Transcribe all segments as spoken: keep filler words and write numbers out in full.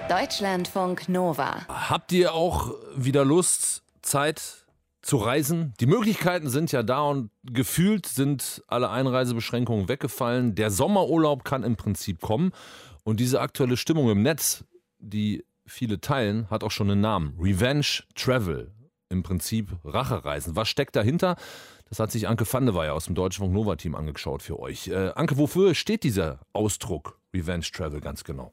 Deutschlandfunk Nova. Habt ihr auch wieder Lust, Zeit zu reisen? Die Möglichkeiten sind ja da und gefühlt sind alle Einreisebeschränkungen weggefallen. Der Sommerurlaub kann im Prinzip kommen und diese aktuelle Stimmung im Netz, die viele teilen, hat auch schon einen Namen. Revenge Travel. Im Prinzip Rachereisen. Was steckt dahinter? Das hat sich Anke van de Weyer aus dem Deutschlandfunk Nova Team angeschaut für euch. Äh, Anke, wofür steht dieser Ausdruck Revenge Travel ganz genau?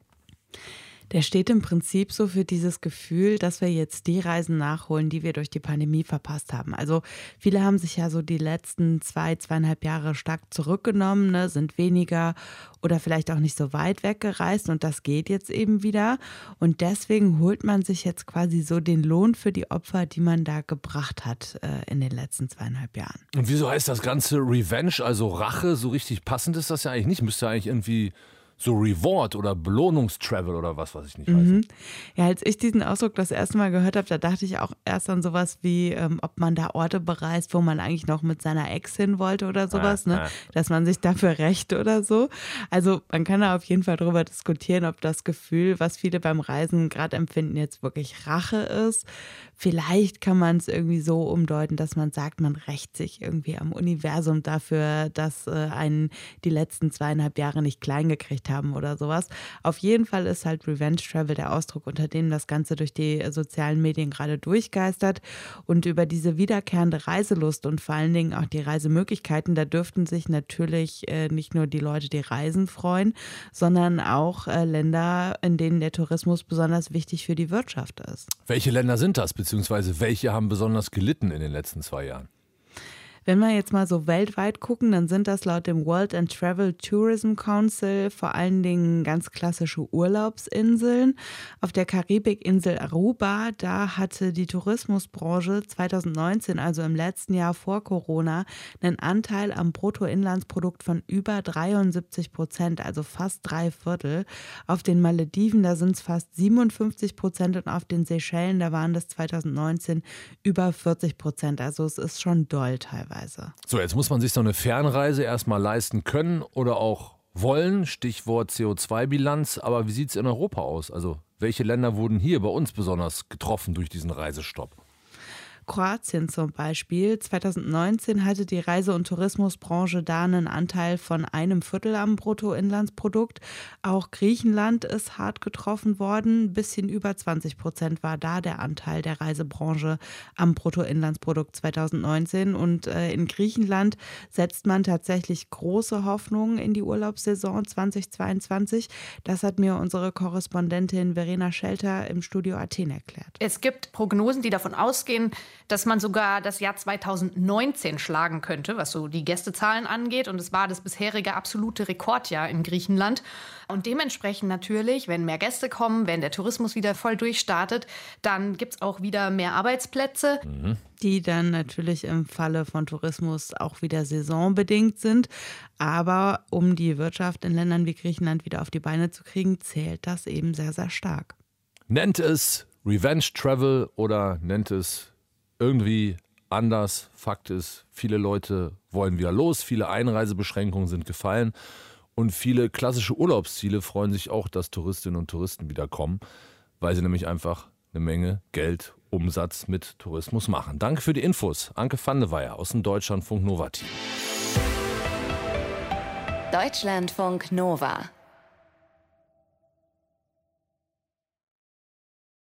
Der steht im Prinzip so für dieses Gefühl, dass wir jetzt die Reisen nachholen, die wir durch die Pandemie verpasst haben. Also viele haben sich ja so die letzten zwei, zweieinhalb Jahre stark zurückgenommen, ne, sind weniger oder vielleicht auch nicht so weit weggereist und das geht jetzt eben wieder. Und deswegen holt man sich jetzt quasi so den Lohn für die Opfer, die man da gebracht hat äh, in den letzten zweieinhalb Jahren. Und wieso heißt das Ganze Revenge, also Rache? So richtig passend ist das ja eigentlich nicht. Müsste eigentlich irgendwie so Reward oder Belohnungstravel oder was, was ich nicht weiß. Mhm. Ja, als ich diesen Ausdruck das erste Mal gehört habe, da dachte ich auch erst an sowas wie, ähm, ob man da Orte bereist, wo man eigentlich noch mit seiner Ex hin wollte oder sowas, ah, ne? ah. Dass man sich dafür rächt oder so. Also man kann da auf jeden Fall drüber diskutieren, ob das Gefühl, was viele beim Reisen gerade empfinden, jetzt wirklich Rache ist. Vielleicht kann man es irgendwie so umdeuten, dass man sagt, man rächt sich irgendwie am Universum dafür, dass äh, einen die letzten zweieinhalb Jahre nicht klein gekriegt haben oder sowas. Auf jeden Fall ist halt Revenge Travel der Ausdruck, unter dem das Ganze durch die sozialen Medien gerade durchgeistert. Und über diese wiederkehrende Reiselust und vor allen Dingen auch die Reisemöglichkeiten, da dürften sich natürlich äh, nicht nur die Leute, die reisen, freuen, sondern auch äh, Länder, in denen der Tourismus besonders wichtig für die Wirtschaft ist. Welche Länder sind das, beziehungsweise welche haben besonders gelitten in den letzten zwei Jahren? Wenn wir jetzt mal so weltweit gucken, dann sind das laut dem World and Travel Tourism Council vor allen Dingen ganz klassische Urlaubsinseln. Auf der Karibikinsel Aruba, da hatte die Tourismusbranche zweitausendneunzehn, also im letzten Jahr vor Corona, einen Anteil am Bruttoinlandsprodukt von über dreiundsiebzig Prozent, also fast drei Viertel. Auf den Malediven, da sind es fast siebenundfünfzig Prozent und auf den Seychellen, da waren das zweitausendneunzehn über vierzig Prozent. Also es ist schon doll teilweise. So, jetzt muss man sich so eine Fernreise erstmal leisten können oder auch wollen, Stichwort C O zwei Bilanz. Aber wie sieht es in Europa aus? Also welche Länder wurden hier bei uns besonders getroffen durch diesen Reisestopp? Kroatien zum Beispiel. zweitausendneunzehn hatte die Reise- und Tourismusbranche da einen Anteil von einem Viertel am Bruttoinlandsprodukt. Auch Griechenland ist hart getroffen worden. Ein bisschen über zwanzig Prozent war da der Anteil der Reisebranche am Bruttoinlandsprodukt zweitausendneunzehn. Und äh, in Griechenland setzt man tatsächlich große Hoffnungen in die Urlaubssaison zweitausendzweiundzwanzig. Das hat mir unsere Korrespondentin Verena Schelter im Studio Athen erklärt. Es gibt Prognosen, die davon ausgehen, dass man sogar das Jahr zweitausendneunzehn schlagen könnte, was so die Gästezahlen angeht. Und es war das bisherige absolute Rekordjahr in Griechenland. Und dementsprechend natürlich, wenn mehr Gäste kommen, wenn der Tourismus wieder voll durchstartet, dann gibt es auch wieder mehr Arbeitsplätze. Mhm. Die dann natürlich im Falle von Tourismus auch wieder saisonbedingt sind. Aber um die Wirtschaft in Ländern wie Griechenland wieder auf die Beine zu kriegen, zählt das eben sehr, sehr stark. Nennt es Revenge Travel oder nennt es irgendwie anders. Fakt ist, viele Leute wollen wieder los, viele Einreisebeschränkungen sind gefallen und viele klassische Urlaubsziele freuen sich auch, dass Touristinnen und Touristen wieder kommen, weil sie nämlich einfach eine Menge Geld, Umsatz mit Tourismus machen. Danke für die Infos. Anke van de Weyer aus dem Deutschlandfunk Nova Team. Deutschlandfunk Nova.